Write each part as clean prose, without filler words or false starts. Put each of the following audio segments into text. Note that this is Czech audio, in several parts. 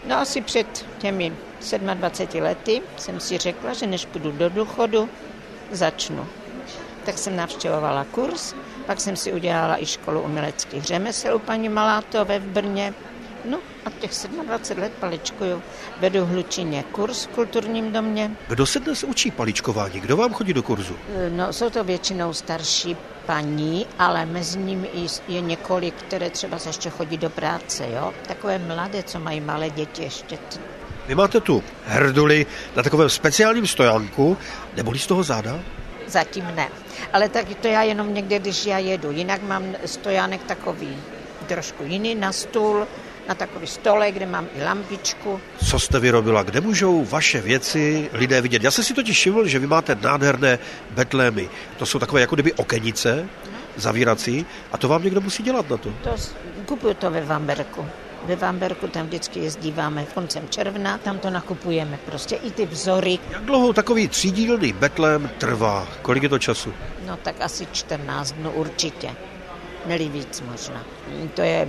No asi před těmi 27 lety jsem si řekla, že než půjdu do důchodu, začnu. Tak jsem navštěvovala kurz, pak jsem si udělala i školu uměleckých řemesel u paní Malátové v Brně. No a těch 27 let paličkuju. Vedu v Hlučíně kurz v kulturním domě. Kdo se dnes učí paličkování? Kdo vám chodí do kurzu? No, jsou to většinou starší paní, ale mezi nimi je několik, které třeba ještě chodí do práce, jo? Takové mladé, co mají malé děti ještě. Vy máte tu hrduli na takovém speciálním stojánku, nebolí z toho záda? Zatím ne, ale tak to já jenom někde, když já jedu. Jinak mám stojánek takový trošku jiný na stůl, na takový stole, kde mám i lampičku. Co jste vyrobila? Kde můžou vaše věci lidé vidět? Já jsem si totiž všiml, že vy máte nádherné betlémy. To jsou takové jako kdyby okenice, zavírací, a to vám někdo musí dělat na to. Kupuju to ve Vamberku. Ve Vamberku tam vždycky jezdíváme koncem června, tam to nakupujeme prostě i ty vzory. Jak dlouho takový třídílný betlém trvá? Kolik je to času? No tak asi 14 dnů určitě. Neli víc možná. To je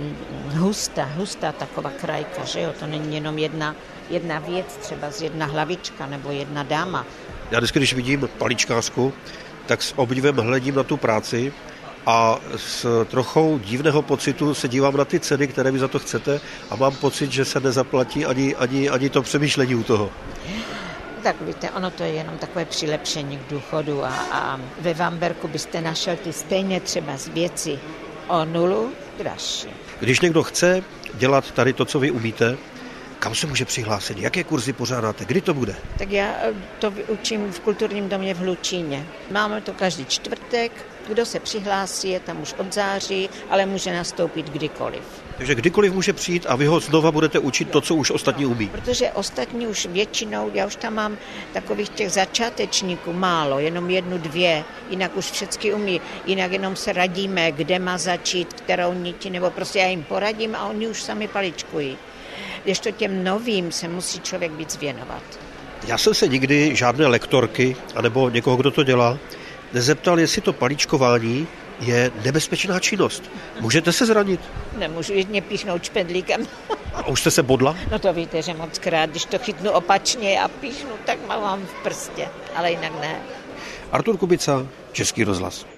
hustá taková krajka, že jo? To není jenom jedna věc, třeba z jedna hlavička nebo jedna dáma. Já vždycky, když vidím paličkářku, tak s obdivem hledím na tu práci a s trochou divného pocitu se dívám na ty ceny, které vy za to chcete, a mám pocit, že se nezaplatí ani to přemýšlení u toho. Tak víte, ono to je jenom takové přilepšení k důchodu a ve Vamberku byste našel ty stejné třeba z věci o 0 dražší. Když někdo chce dělat tady to, co vy umíte, kam se může přihlásit? Jaké kurzy pořádáte? Kdy to bude? Tak já to učím v kulturním domě v Hlučíně. Máme to každý čtvrtek. Kdo se přihlásí, je tam už od září, ale může nastoupit kdykoliv. Takže kdykoliv může přijít a vy ho znova budete učit to, co už ostatní umí. Protože ostatní už většinou, já už tam mám takových těch začátečníků málo, jenom 1, 2, jinak už všechny umí, jinak jenom se radíme, kde má začít, kterou niti, nebo prostě já jim poradím a oni už sami paličkují. Ještě těm novým se musí člověk víc věnovat. Já jsem se nikdy žádné lektorky, anebo někoho, kdo to dělá, nezeptal, jestli to paličkování je nebezpečná činnost. Můžete se zranit? Nemůžu jedně píchnout špendlíkem. A už jste se bodla? No to víte, že moc krát, když to chytnu opačně a píchnu, tak mám v prstě, ale jinak ne. Artur Kubica, Český rozhlas.